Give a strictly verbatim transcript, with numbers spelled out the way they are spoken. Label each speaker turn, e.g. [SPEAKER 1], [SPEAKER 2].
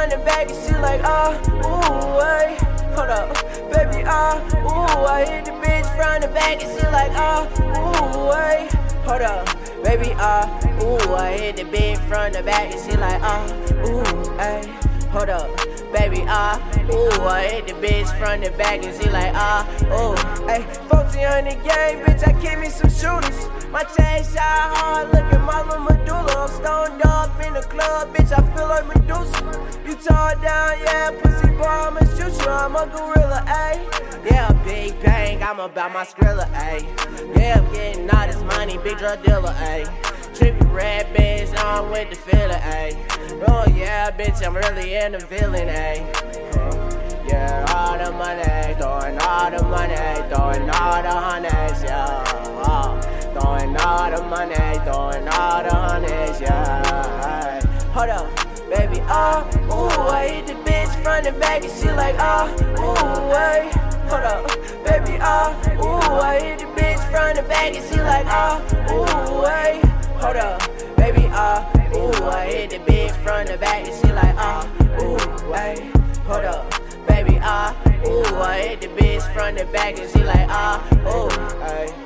[SPEAKER 1] front and back and she like, ah, ooh, ay. Hold up, baby, ah, ooh, I hit the bitch front and back and she like, ah, ooh, ay. Hold up, baby, ah, ooh, I hit the bitch front and back and she like, ah, ooh, ay. Hold up, baby, ah, ooh, I hit the bitch front and back and she like, ah, ooh, ay. fourteen hundred gang, bitch, I keep me some shooters. My chain shine hard, look at my little medulla. I'm stoned up in the club, bitch, I feel like Medusa. You tore down, yeah, pussy boy, I'ma shoot you, I'm a gorilla, ayy. Yeah, big bang, I'm about my Skrilla, ayy. Yeah, I'm getting all this money, big drug dealer, ayy. Trippy red bitch, now I'm with the feeling, ayy. Oh yeah, bitch, I'm really in the feeling, ayy. Yeah, all the money, throwing all the money, throwing all the honeys, yeah. Oh, throwing all the money, throwing all the honeys, yeah. Hold up, baby, ah, ooh, I hit the bitch front and back and she like, ah, ooh, ay. Hold up, baby, ah, ooh, I hit the bitch front and back and she like, ah, ooh, ay. Hold up, baby, ah, ooh, I hit the bitch front and back and she like, ah, ooh, ay. Hold up, baby, ah, ooh, I hit the bitch front and back and she like, ah, ooh, ay.